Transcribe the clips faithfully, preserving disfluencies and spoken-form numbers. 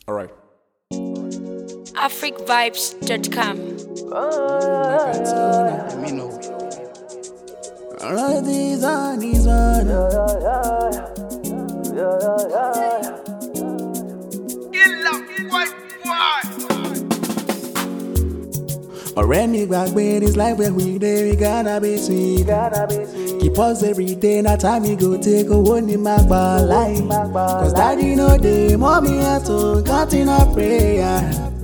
All right. afric vibes dot com. Let me know. All of these on these one. Ọ̀rẹ́ mi gbàgbé this life where we dey, we gotta be sweet. Keep us every day, na time we go take owó ní máa gbà láì. Cause daddy no dey, mommy at home, counting our prayer.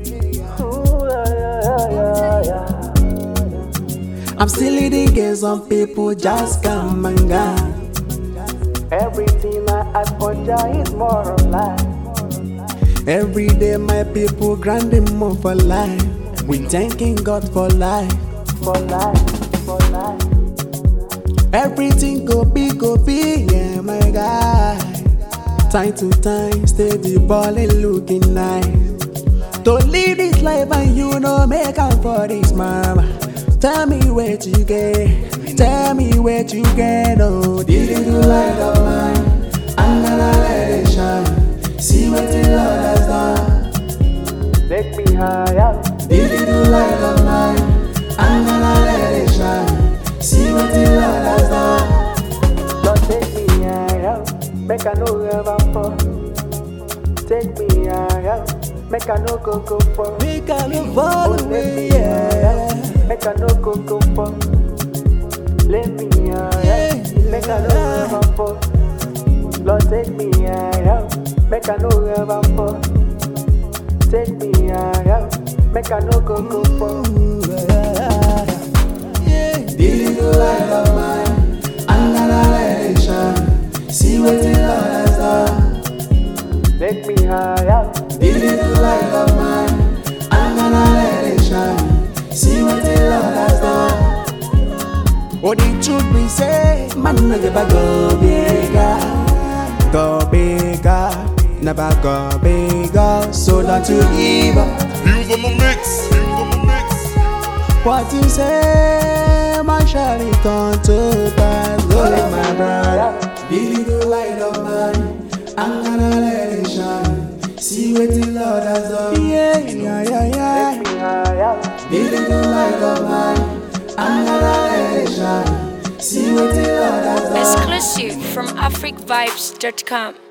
I'm still leading game, some people just come and gone. Everything I ask for Jah is more of life. Every day my people grinding more for life. We thanking God for life. For life, for life. Everything go be, go be, yeah my guy. Time to time, steady balling, looking nice. To live this life and you know make up for this mama. Tell me where you get, tell me where you get. Oh, this little light of mine, I'm gonna let it shine. See what the Lord has done. Take me higher. This little light of mine, I'm gonna let it shine. See what the Lord has done. Lord, take me higher. Make I no ever fall. Take me higher. Make I no go go for. Make I no fall Let away, me yeah. higher. Make I no go go for. Let me higher. Make I no ever fall. Lord, take me higher. Make I no ever fall. Take me higher. Make I no go go for. This little light of mine, I'm gonna let it shine. See what the Lord has done. Make me higher. This little light of mine, I'm gonna let it shine. See what the Lord has done. Oh, the truth we say, man, never go bigger, go bigger, never go bigger. So don't you give up. Views on the mix. Views on the mix. What you say, man, shall it come to pass? Oh, my brother, this little light of mine, I'm gonna let it shine. See what the Lord has done. Yeah, yeah, yeah, yeah. Make me higher. This little light of mine, I'm gonna let it shine. See what the Lord has done. Exclusive from afric vibes dot com.